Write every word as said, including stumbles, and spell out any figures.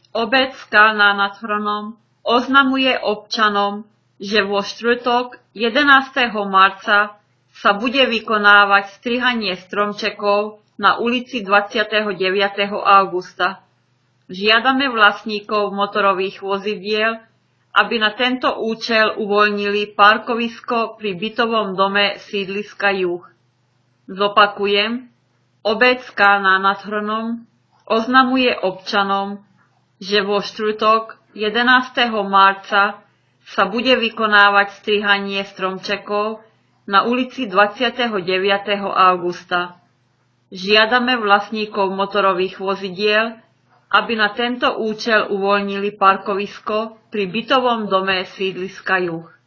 Obec Skalná nad Hronom oznamuje občanom, že vo štvrtok jedenásteho marca sa bude vykonávať strihanie stromčekov na ulici dvadsiateho deviateho augusta. Žiadame vlastníkov motorových vozidiel, aby na tento účel uvoľnili parkovisko pri bytovom dome sídliska Juh. Zopakujem, obec Skalná nad Hronom oznamuje občanom, že vo štvrtok jedenásteho marca sa bude vykonávať strihanie stromčekov na ulici dvadsiateho deviateho augusta. Žiadame vlastníkov motorových vozidiel, aby na tento účel uvoľnili parkovisko pri bytovom dome sídliska Juh.